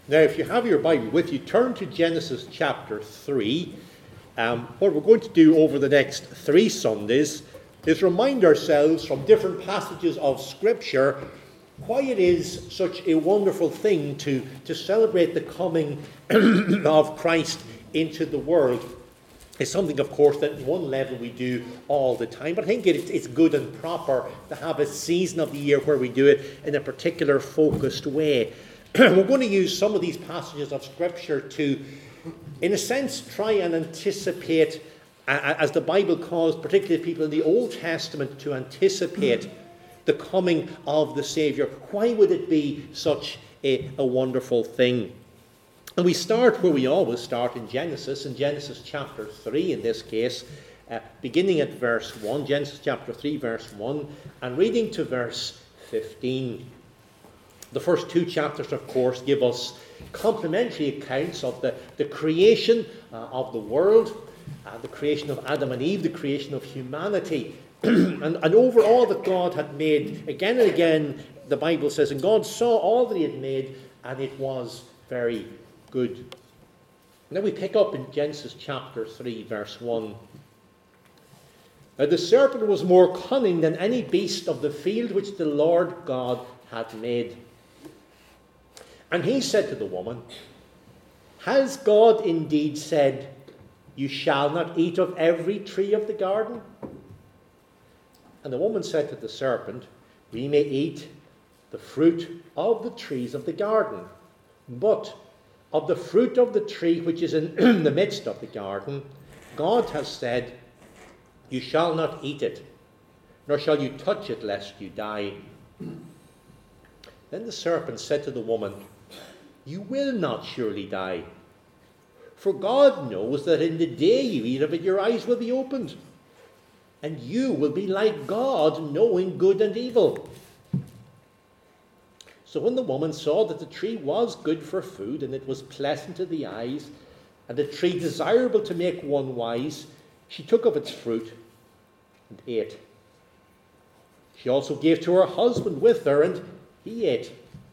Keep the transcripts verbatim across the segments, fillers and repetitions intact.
Now, if you have your Bible with you, turn to Genesis chapter three. Um, what we're going to do over the next three Sundays is remind ourselves from different passages of Scripture why it is such a wonderful thing to, to celebrate the coming of Christ into the world. It's something, of course, that at one level we do all the time, but I think it, it's good and proper to have a season of the year where we do it in a particular focused way. We're going to use some of these passages of Scripture to, in a sense, try and anticipate, as the Bible calls particularly people in the Old Testament to anticipate the coming of the Saviour. Why would it be such a, a wonderful thing? And we start where we always start in Genesis, in Genesis chapter three in this case, uh, beginning at verse one, Genesis chapter three verse one, and reading to verse fifteen. The first two chapters, of course, give us complementary accounts of the, the creation uh, of the world, uh, the creation of Adam and Eve, the creation of humanity. and, and over all that God had made, again and again, the Bible says, and God saw all that he had made, and it was very good. Now we pick up in Genesis chapter three, verse one. Now the serpent was more cunning than any beast of the field which the Lord God had made. And he said to the woman, has God indeed said, you shall not eat of every tree of the garden? And the woman said to the serpent, we may eat the fruit of the trees of the garden, but of the fruit of the tree which is in the midst of the garden, God has said, you shall not eat it, nor shall you touch it, lest you die. Then the serpent said to the woman, you will not surely die, for God knows that in the day you eat of it, your eyes will be opened, and you will be like God, knowing good and evil. So when the woman saw that the tree was good for food, and it was pleasant to the eyes, and a tree desirable to make one wise, she took of its fruit and ate. She also gave to her husband with her, and he ate.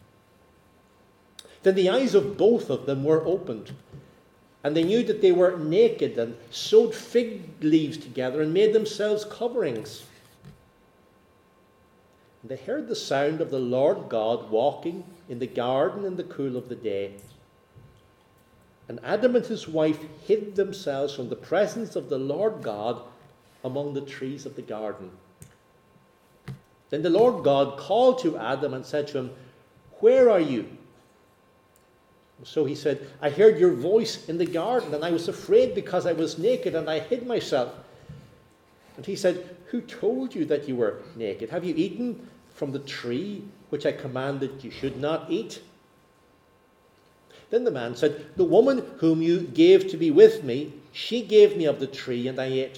Then the eyes of both of them were opened, and they knew that they were naked, and sewed fig leaves together and made themselves coverings. And they heard the sound of the Lord God walking in the garden in the cool of the day. And Adam and his wife hid themselves from the presence of the Lord God among the trees of the garden. Then the Lord God called to Adam and said to him, where are you? So he said, I heard your voice in the garden, and I was afraid because I was naked, and I hid myself. And he said, who told you that you were naked? Have you eaten from the tree which I commanded you should not eat? Then the man said, the woman whom you gave to be with me, she gave me of the tree, and I ate.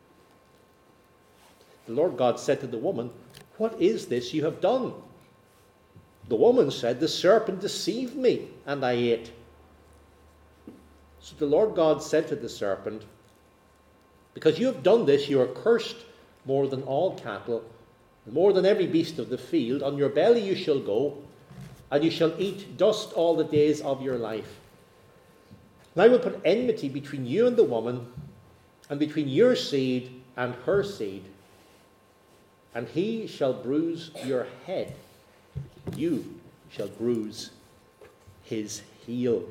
The Lord God said to the woman, what is this you have done? The woman said, the serpent deceived me, and I ate. So the Lord God said to the serpent, because you have done this, you are cursed more than all cattle, and more than every beast of the field. On your belly you shall go, and you shall eat dust all the days of your life. And I will put enmity between you and the woman, and between your seed and her seed. And he shall bruise your head, you shall bruise his heel.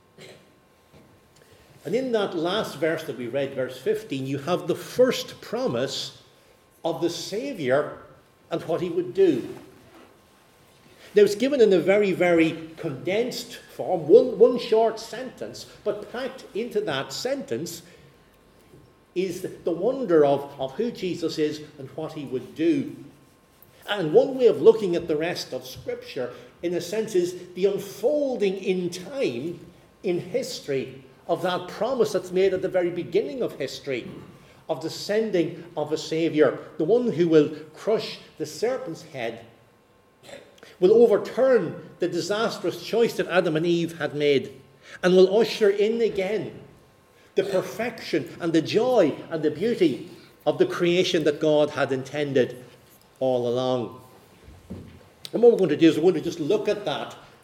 And in that last verse that we read, verse fifteen, you have the first promise of the Saviour and what he would do. Now it's given in a very, very condensed form, one, one short sentence, but packed into that sentence is the wonder of, of who Jesus is and what he would do. And one way of looking at the rest of Scripture, in a sense, is the unfolding in time, in history, of that promise that's made at the very beginning of history, of the sending of a Saviour, the one who will crush the serpent's head, will overturn the disastrous choice that Adam and Eve had made, and will usher in again the perfection and the joy and the beauty of the creation that God had intended all along. And what we're going to do is we're going to just look at that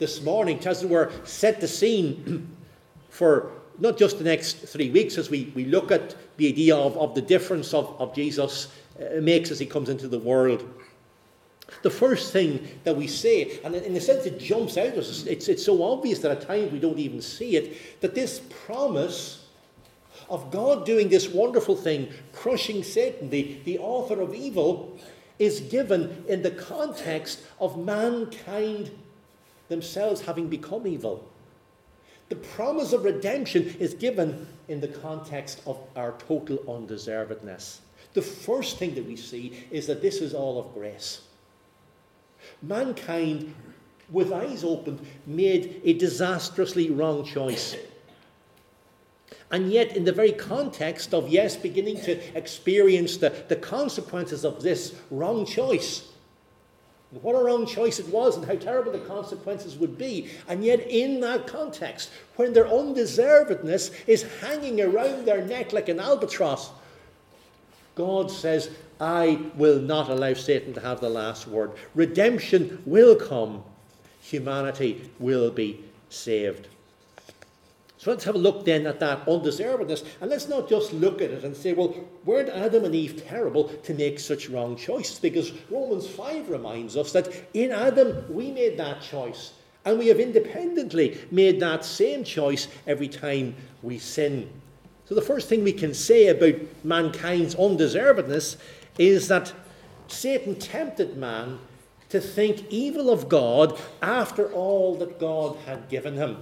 this morning to, as it were, set the scene for not just the next three weeks as we, we look at the idea of, of the difference of, of Jesus uh, makes as he comes into the world. The first thing that we say, and in a sense it jumps out at us, it's, it's so obvious that at times we don't even see it, that this promise of God doing this wonderful thing, crushing Satan, the, the author of evil, is given in the context of mankind themselves having become evil. The promise of redemption is given in the context of our total undeservedness. The first thing that we see is that this is all of grace. Mankind, with eyes opened, made a disastrously wrong choice. And yet, in the very context of, yes, beginning to experience the, the consequences of this wrong choice, what a wrong choice it was and how terrible the consequences would be. And yet in that context, when their undeservedness is hanging around their neck like an albatross, God says, I will not allow Satan to have the last word. Redemption will come. Humanity will be saved. So let's have a look then at that undeservedness. And let's not just look at it and say, well, weren't Adam and Eve terrible to make such wrong choices? Because Romans five reminds us that in Adam we made that choice. And we have independently made that same choice every time we sin. So the first thing we can say about mankind's undeservedness is that Satan tempted man to think evil of God after all that God had given him.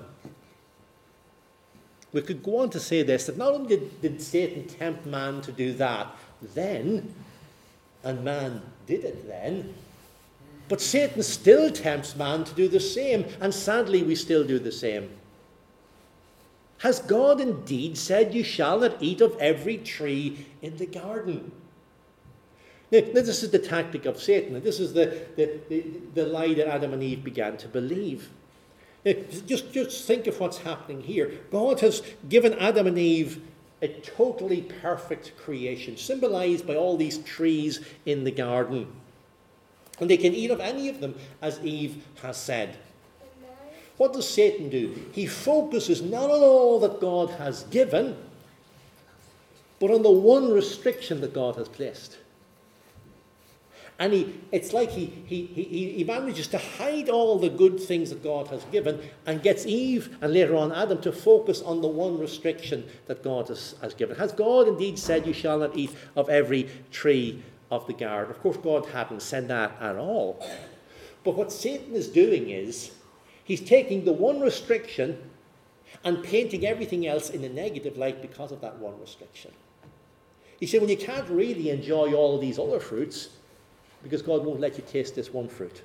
We could go on to say this, that not only did, did Satan tempt man to do that then, and man did it then, but Satan still tempts man to do the same, and sadly we still do the same. Has God indeed said, you shall not eat of every tree in the garden? Now, this is the tactic of Satan, and this is the, the, the, the lie that Adam and Eve began to believe. Now, just, just think of what's happening here. God has given Adam and Eve a totally perfect creation, symbolized by all these trees in the garden. And they can eat of any of them, as Eve has said. What does Satan do? He focuses not on all that God has given, but on the one restriction that God has placed. And he, it's like he, he, he, he manages to hide all the good things that God has given and gets Eve and later on Adam to focus on the one restriction that God has, has given. Has God indeed said you shall not eat of every tree of the garden? Of course, God hadn't said that at all. But what Satan is doing is he's taking the one restriction and painting everything else in a negative light because of that one restriction. He said, well, you can't really enjoy all of these other fruits because God won't let you taste this one fruit.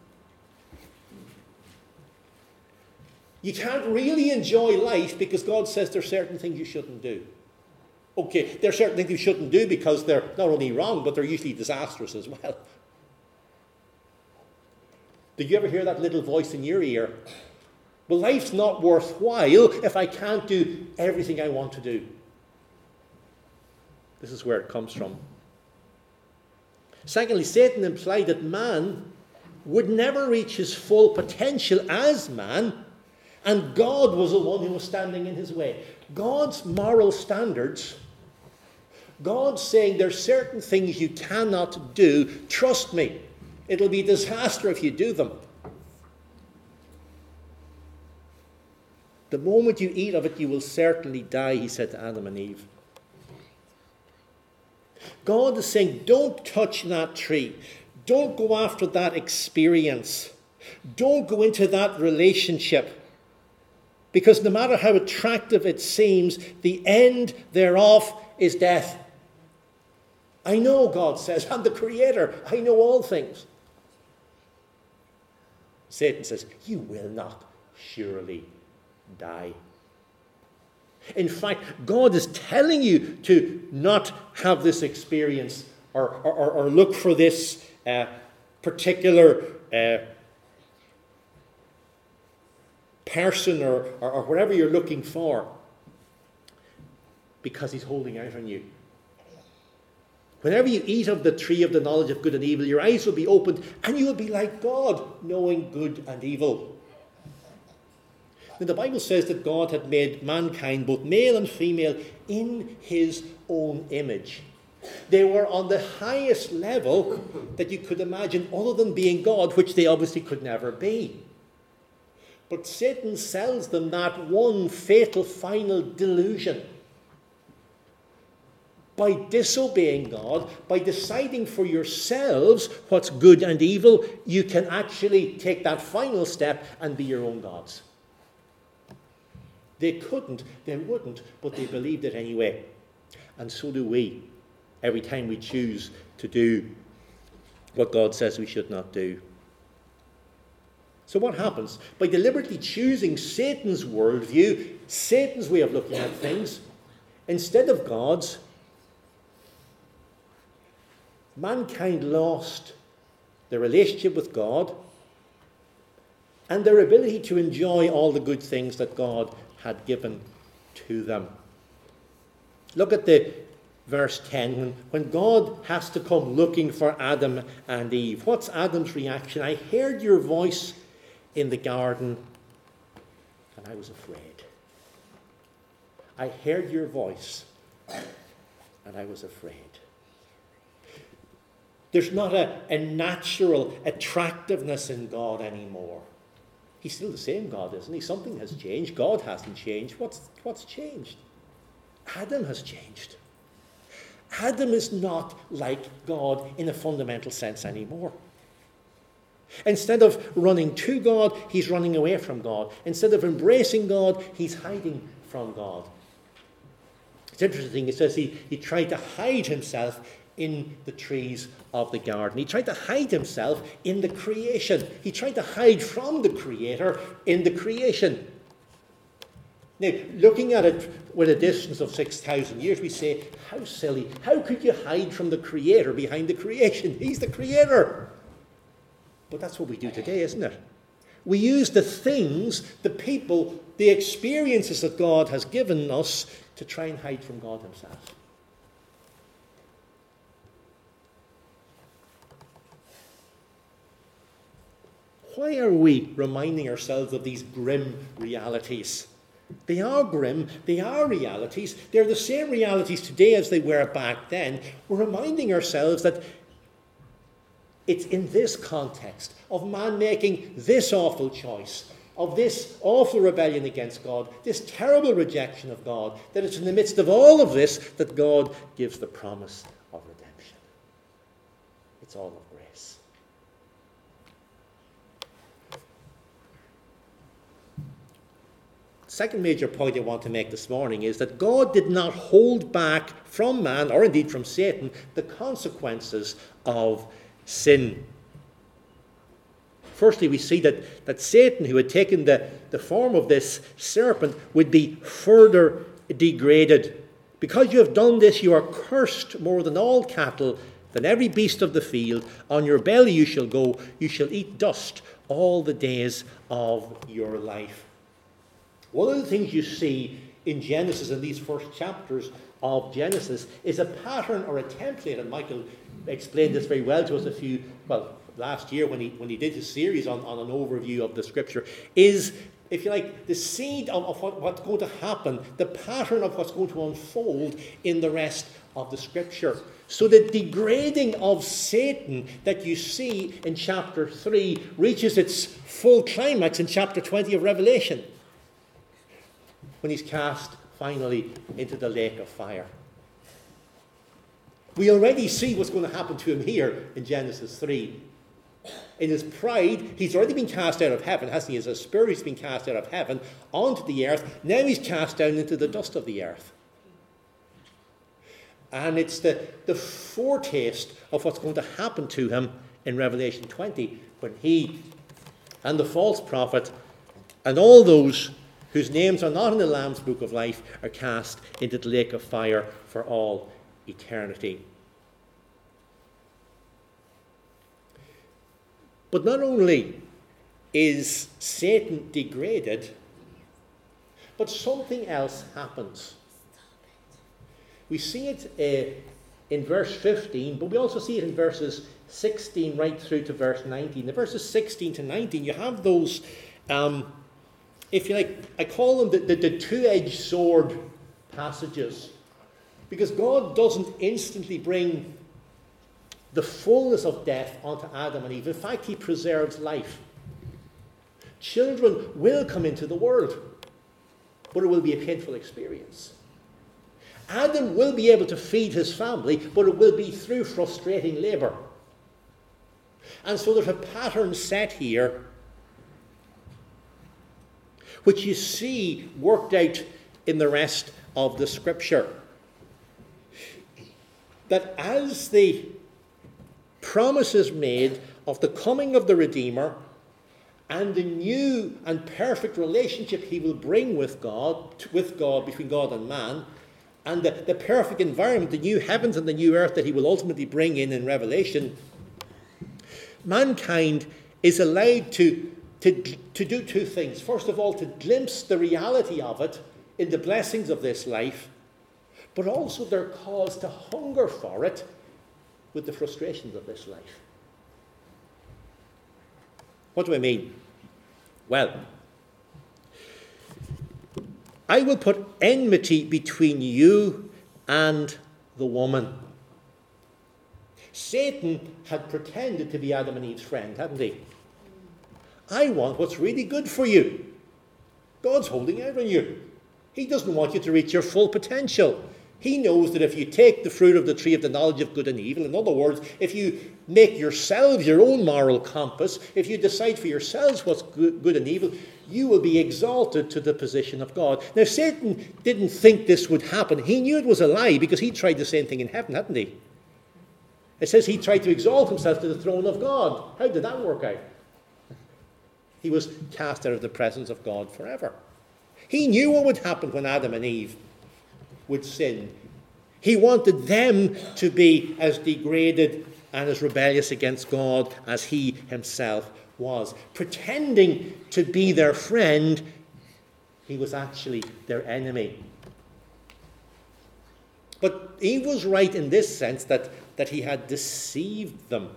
You can't really enjoy life because God says there's certain things you shouldn't do. Okay, there are certain things you shouldn't do because they're not only wrong, but they're usually disastrous as well. Did you ever hear that little voice in your ear? Well, life's not worthwhile if I can't do everything I want to do. This is where it comes from. Secondly, Satan implied that man would never reach his full potential as man, and God was the one who was standing in his way. God's moral standards, God's saying there's certain things you cannot do. Trust me, it'll be a disaster if you do them. The moment you eat of it, you will certainly die, he said to Adam and Eve. God is saying, don't touch that tree. Don't go after that experience. Don't go into that relationship. Because no matter how attractive it seems, the end thereof is death. I know, God says, I'm the creator. I know all things. Satan says, you will not surely die. In fact, God is telling you to not have this experience or, or, or look for this uh, particular uh, person or, or, or whatever you're looking for, because he's holding out on you. Whenever you eat of the tree of the knowledge of good and evil, your eyes will be opened and you will be like God, knowing good and evil. Now, the Bible says that God had made mankind, both male and female, in his own image. They were on the highest level that you could imagine, other than being God, which they obviously could never be. But Satan sells them that one fatal final delusion. By disobeying God, by deciding for yourselves what's good and evil, you can actually take that final step and be your own gods. They couldn't, they wouldn't, but they believed it anyway. And so do we, every time we choose to do what God says we should not do. So what happens? By deliberately choosing Satan's worldview, Satan's way of looking at things, instead of God's, mankind lost their relationship with God and their ability to enjoy all the good things that God had given to them. Look at the verse ten. When, when God has to come looking for Adam and Eve, what's Adam's reaction? I heard your voice in the garden and I was afraid. I heard your voice and I was afraid. There's not a, a natural attractiveness in God anymore. He's still the same God, isn't he? Something has changed. God hasn't changed. What's, what's changed? Adam has changed. Adam is not like God in a fundamental sense anymore. Instead of running to God, he's running away from God. Instead of embracing God, he's hiding from God. It's interesting, it says he, he tried to hide himself in the trees of the garden. He tried to hide himself in the creation. He tried to hide from the Creator in the creation. Now, looking at it with a distance of six thousand years, we say, how silly. How could you hide from the Creator behind the creation? He's the Creator. But that's what we do today, isn't it? We use the things, the people, the experiences that God has given us to try and hide from God himself. Why are we reminding ourselves of these grim realities? They are grim, they are realities. They're the same realities today as they were back then. We're reminding ourselves that it's in this context of man making this awful choice, of this awful rebellion against God, this terrible rejection of God, that it's in the midst of all of this that God gives the promise of redemption. It's all of grace. Second major point I want to make this morning is that God did not hold back from man, or indeed from Satan, the consequences of sin. Firstly, we see that, that Satan, who had taken the, the form of this serpent, would be further degraded. Because you have done this, you are cursed more than all cattle, than every beast of the field. On your belly you shall go, you shall eat dust all the days of your life. One of the things you see in Genesis, in these first chapters of Genesis, is a pattern or a template, and Michael explained this very well to us a few, well, last year when he when he did his series on, on an overview of the Scripture, is, if you like, the seed of, of what, what's going to happen, the pattern of what's going to unfold in the rest of the Scripture. So the degrading of Satan that you see in chapter three reaches its full climax in chapter twenty of Revelation, when he's cast finally into the lake of fire. We already see what's going to happen to him here in Genesis three. In his pride, he's already been cast out of heaven, hasn't he? As a spirit, he's been cast out of heaven onto the earth. Now he's cast down into the dust of the earth. And it's the, the foretaste of what's going to happen to him in Revelation twenty, when he and the false prophet and all those whose names are not in the Lamb's book of life are cast into the lake of fire for all eternity. But not only is Satan degraded, but something else happens. We see it uh, in verse fifteen, but we also see it in verses sixteen right through to verse nineteen. In verses sixteen to nineteen, you have those um, if you like, I call them the, the, the two-edged sword passages, because God doesn't instantly bring the fullness of death onto Adam and Eve. In fact, he preserves life. Children will come into the world, but it will be a painful experience. Adam will be able to feed his family, but it will be through frustrating labour. And so there's a pattern set here, which you see worked out in the rest of the scripture. That as the promise is made of the coming of the Redeemer and the new and perfect relationship he will bring with God, with God, between God and man, and the, the perfect environment, the new heavens and the new earth that he will ultimately bring in in Revelation, mankind is allowed to, to, to do two things. First of all, to glimpse the reality of it in the blessings of this life, but also they're caused to hunger for it with the frustrations of this life. What do I mean? Well, I will put enmity between you and the woman. Satan had pretended to be Adam and Eve's friend, hadn't he? I want what's really good for you. God's holding out on you. He doesn't want you to reach your full potential. He knows that if you take the fruit of the tree of the knowledge of good and evil, in other words, if you make yourselves your own moral compass, if you decide for yourselves what's good, good and evil, you will be exalted to the position of God. Now, Satan didn't think this would happen. He knew it was a lie because he tried the same thing in heaven, hadn't he? It says he tried to exalt himself to the throne of God. How did that work out? He was cast out of the presence of God forever. He knew what would happen when Adam and Eve would sin. He wanted them to be as degraded and as rebellious against God as he himself was. Pretending to be their friend, he was actually their enemy. But Eve was right in this sense that, that he had deceived them.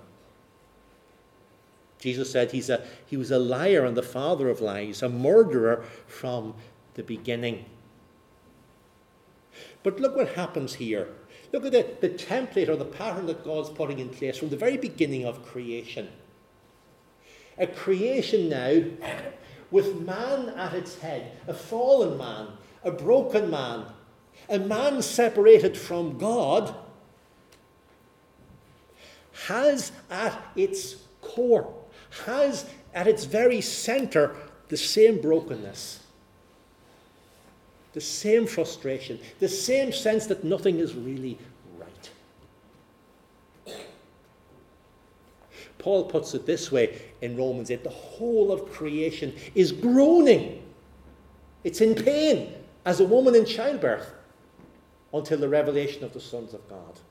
Jesus said he's a, he was a liar and the father of lies, a murderer from the beginning. But look what happens here. Look at the, the template or the pattern that God's putting in place from the very beginning of creation. A creation now with man at its head, a fallen man, a broken man, a man separated from God, has at its core, has at its very center the same brokenness, the same frustration, the same sense that nothing is really right. Paul puts it this way in Romans eight, the whole of creation is groaning. It's in pain as a woman in childbirth until the revelation of the sons of God.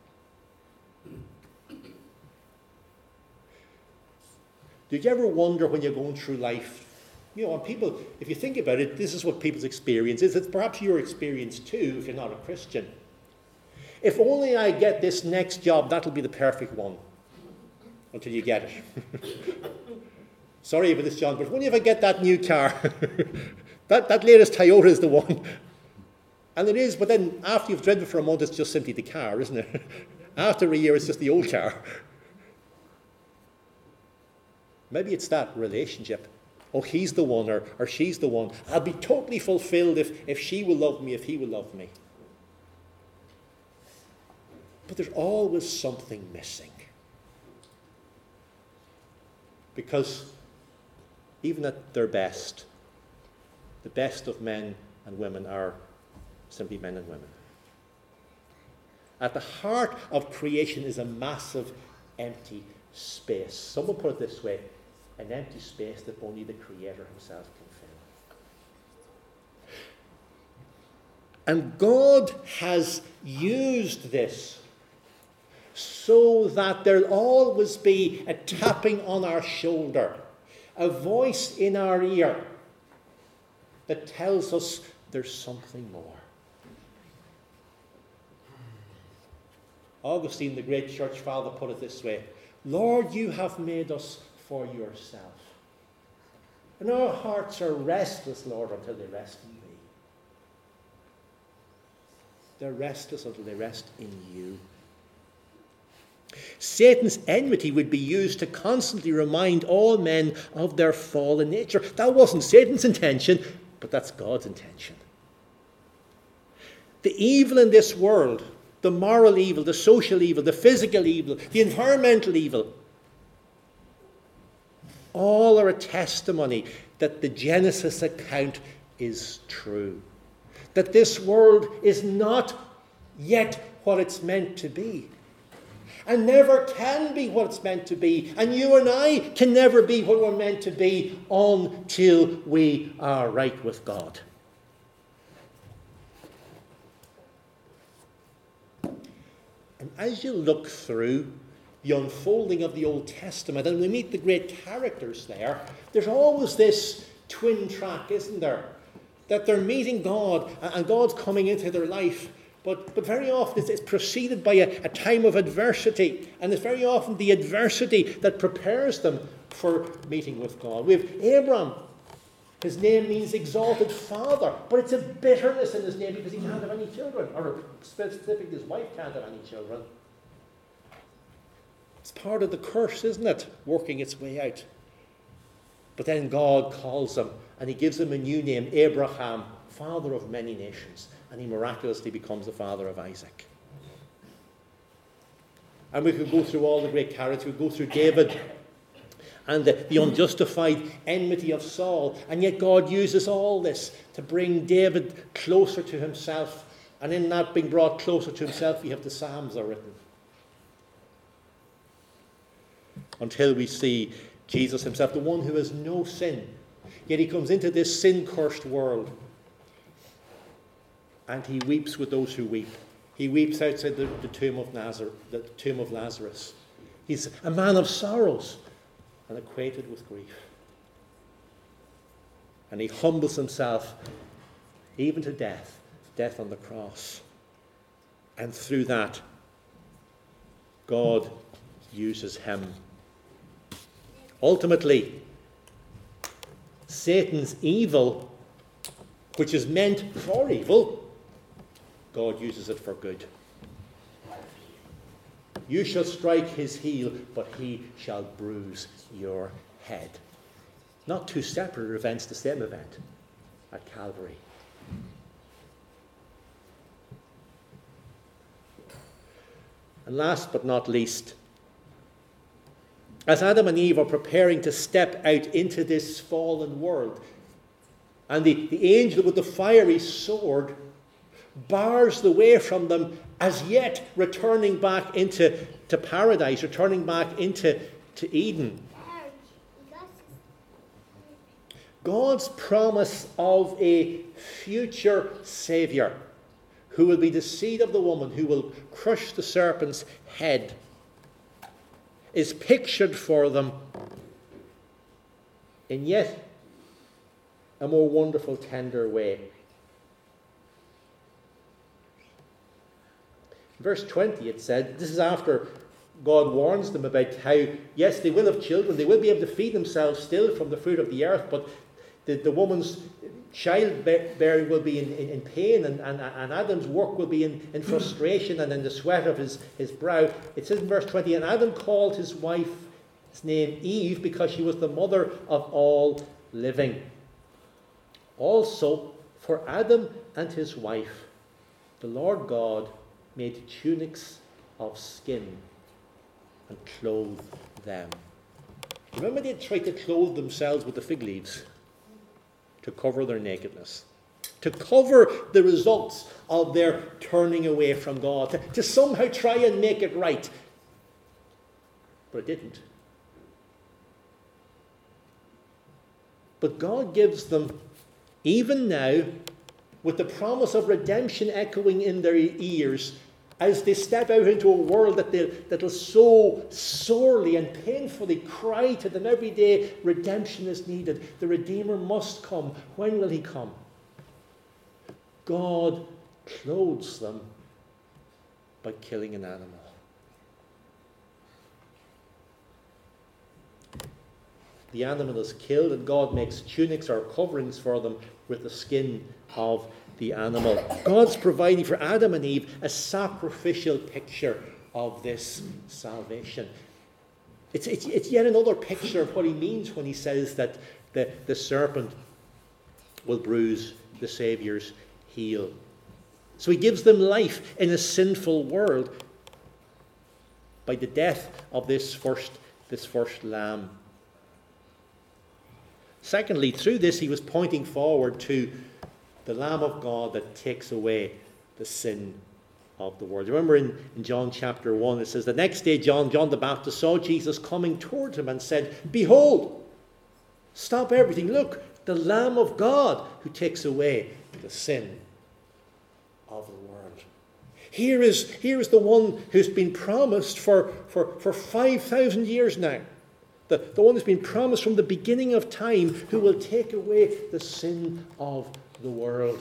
Did you ever wonder when you're going through life, you know, and people, if you think about it, this is what people's experience is. It's perhaps your experience too, if you're not a Christian. If only I get this next job, that'll be the perfect one. Until you get it. Sorry about this, John, but only if I get that new car. that, that latest Toyota is the one. And it is, but then after you've driven for a month, it's just simply the car, isn't it? After a year, it's just the old car. Maybe it's that relationship. Oh, he's the one, or, or she's the one. I'll be totally fulfilled if, if she will love me, if he will love me. But there's always something missing. Because even at their best, the best of men and women are simply men and women. At the heart of creation is a massive empty space. Someone put it this way, an empty space that only the Creator himself can fill. And God has used this so that there'll always be a tapping on our shoulder, a voice in our ear that tells us there's something more. Augustine, the great church father, put it this way, Lord, you have made us for yourself. And our hearts are restless, Lord, until they rest in thee. They're restless until they rest in you. Satan's enmity would be used to constantly remind all men of their fallen nature. That wasn't Satan's intention, but that's God's intention. The evil in this world, the moral evil, the social evil, the physical evil, the environmental evil, all are a testimony that the Genesis account is true. That this world is not yet what it's meant to be. And never can be what it's meant to be. And you and I can never be what we're meant to be until we are right with God. And as you look through the unfolding of the Old Testament and we meet the great characters there, there's always this twin track, isn't there? That they're meeting God and God's coming into their life. But, but very often it's, it's preceded by a, a time of adversity. And it's very often the adversity that prepares them for meeting with God. We have Abram. His name means exalted father. But it's a bitterness in his name because he can't have any children. Or specifically, his wife can't have any children. It's part of the curse, isn't it? Working its way out. But then God calls him and he gives him a new name, Abraham, father of many nations. And he miraculously becomes the father of Isaac. And we could go through all the great characters. We could go through David and the, the unjustified enmity of Saul. And yet God uses all this to bring David closer to himself. And in that being brought closer to himself, we have the Psalms are written. Until we see Jesus himself, the one who has no sin. Yet he comes into this sin-cursed world. And he weeps with those who weep. He weeps outside the, the tomb of Nazareth, the tomb of Lazarus. He's a man of sorrows and acquainted with grief. And he humbles himself even to death, death on the cross. And through that, God uses him. Ultimately, Satan's evil, which is meant for evil, God uses it for good. You shall strike his heel, but he shall bruise your head. Not two separate events, the same event at Calvary. And last but not least, as Adam and Eve are preparing to step out into this fallen world, and the, the angel with the fiery sword bars the way from them, as yet returning back into to paradise, returning back into to Eden. God's promise of a future Saviour who will be the seed of the woman, who will crush the serpent's head, is pictured for them in yet a more wonderful, tender way. Verse twenty, it said, this is after God warns them about how, yes, they will have children, they will be able to feed themselves still from the fruit of the earth, but the, the woman's childbearing will be in, in, in pain, and, and, and Adam's work will be in, in frustration and in the sweat of his, his brow. It says in verse twenty, and Adam called his wife, his name Eve, because she was the mother of all living. Also, for Adam and his wife, the Lord God made tunics of skin and clothed them. Remember, they tried to clothe themselves with the fig leaves to cover their nakedness, to cover the results of their turning away from God, to, to somehow try and make it right. But it didn't. But God gives them, even now, with the promise of redemption echoing in their ears, as they step out into a world that that'll so sorely and painfully cry to them every day, redemption is needed. The Redeemer must come. When will he come? God clothes them by killing an animal. The animal is killed, and God makes tunics or coverings for them with the skin of the animal. God's providing for Adam and Eve a sacrificial picture of this salvation. It's, it's, it's yet another picture of what he means when he says that the, the serpent will bruise the Saviour's heel. So he gives them life in a sinful world by the death of this first, this first lamb. Secondly, through this he was pointing forward to the Lamb of God that takes away the sin of the world. Remember in, in John chapter one, it says, the next day John, John the Baptist saw Jesus coming towards him and said, behold, stop everything, look, the Lamb of God who takes away the sin of the world. Here is, here is the one who's been promised for, for, for five thousand years now. The, the one who's been promised from the beginning of time, who will take away the sin of the world.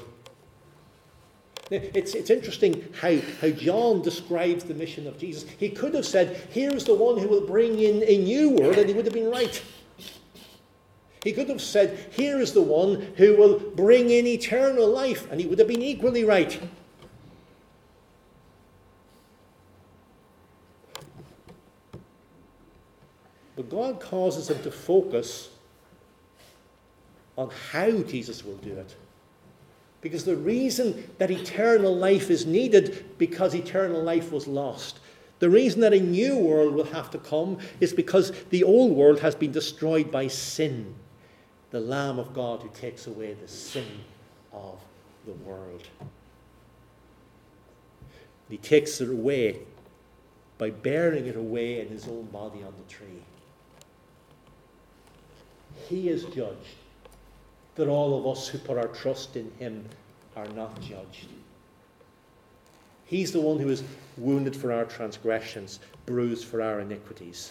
It's, it's interesting how, how John describes the mission of Jesus. He could have said, here's the one who will bring in a new world, and he would have been right. He could have said, here is the one who will bring in eternal life, and he would have been equally right. But God causes him to focus on how Jesus will do it. Because the reason that eternal life is needed, because eternal life was lost. The reason that a new world will have to come is because the old world has been destroyed by sin. The Lamb of God who takes away the sin of the world. He takes it away by bearing it away in his own body on the tree. He is judged, that all of us who put our trust in him are not judged. He's the one who is wounded for our transgressions, bruised for our iniquities.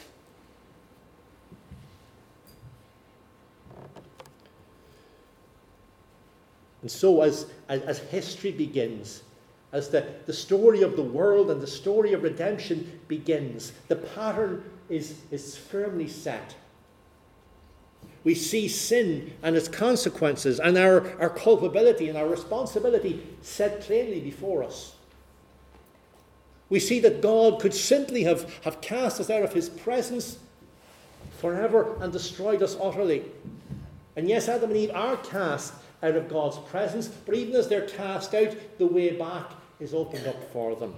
And so as, as, as history begins, as the, the story of the world and the story of redemption begins, the pattern is, is firmly set. We see sin and its consequences and our, our culpability and our responsibility set plainly before us. We see that God could simply have, have cast us out of his presence forever and destroyed us utterly. And yes, Adam and Eve are cast out of God's presence, but even as they're cast out, the way back is opened up for them.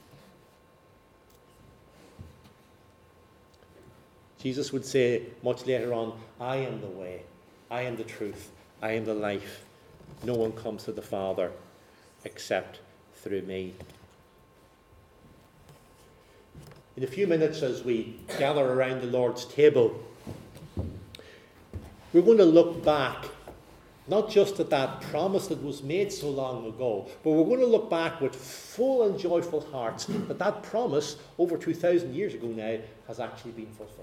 Jesus would say much later on, I am the way, I am the truth, I am the life. No one comes to the Father except through me. In a few minutes, as we gather around the Lord's table, we're going to look back, not just at that promise that was made so long ago, but we're going to look back with full and joyful hearts that that promise over two thousand years ago now has actually been fulfilled.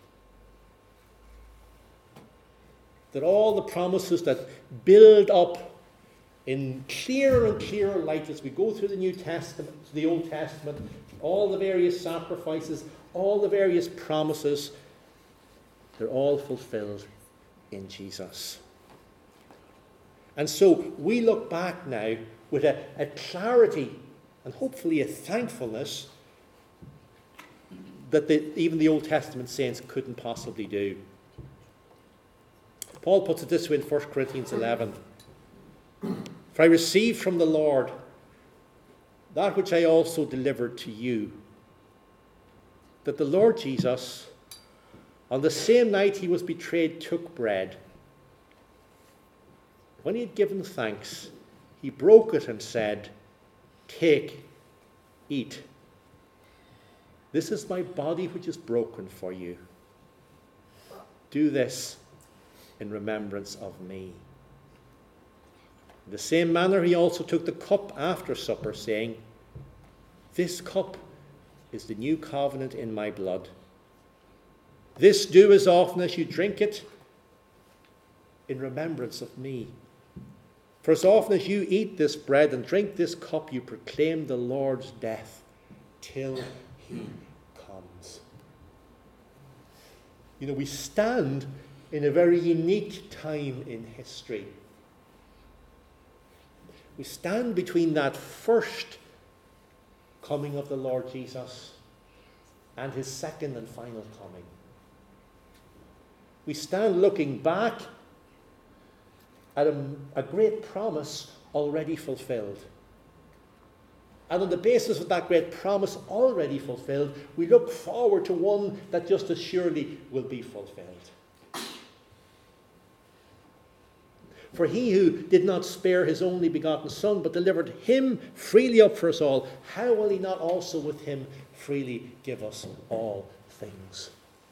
That all the promises that build up in clearer and clearer light as we go through the New Testament, the Old Testament, all the various sacrifices, all the various promises, they're all fulfilled in Jesus. And so we look back now with a, a clarity and hopefully a thankfulness that the, even the Old Testament saints couldn't possibly do. Paul puts it this way in First Corinthians eleven. For I received from the Lord that which I also delivered to you, that the Lord Jesus, on the same night he was betrayed, took bread. When he had given thanks, he broke it and said, take, eat. This is my body which is broken for you. Do this in remembrance of me. In the same manner he also took the cup after supper, saying, this cup is the new covenant in my blood. This do as often as you drink it in remembrance of me. For as often as you eat this bread and drink this cup, you proclaim the Lord's death till he comes. You know, we stand in a very unique time in history. We stand between that first coming of the Lord Jesus and his second and final coming. We stand looking back at a, a great promise already fulfilled. And on the basis of that great promise already fulfilled, we look forward to one that just as surely will be fulfilled. For he who did not spare his only begotten Son, but delivered him freely up for us all, how will he not also with him freely give us all things?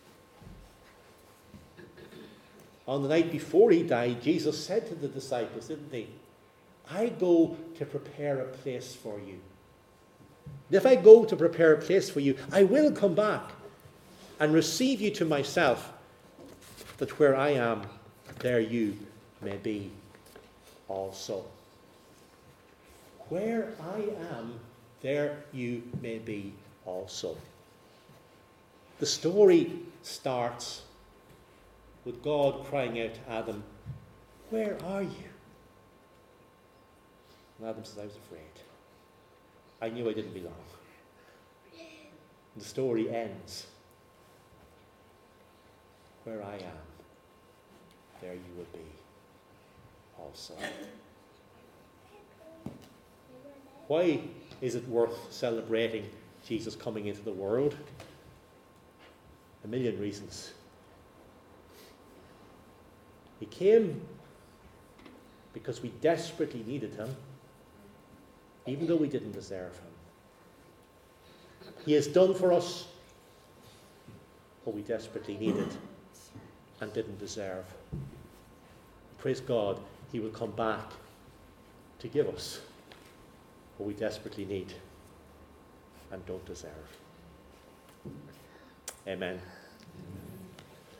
On the night before he died, Jesus said to the disciples, didn't he? I go to prepare a place for you. And if I go to prepare a place for you, I will come back and receive you to myself, that where I am, there you may be also. Where I am, there you may be also. The story starts with God crying out to Adam, where are you? And Adam says, I was afraid. I knew I didn't belong. And the story ends. Where I am, there you will be also. Why is it worth celebrating Jesus coming into the world? A million reasons. He came because we desperately needed him, even though we didn't deserve him. He has done for us what we desperately needed and didn't deserve. Praise God, he will come back to give us what we desperately need and don't deserve. Amen.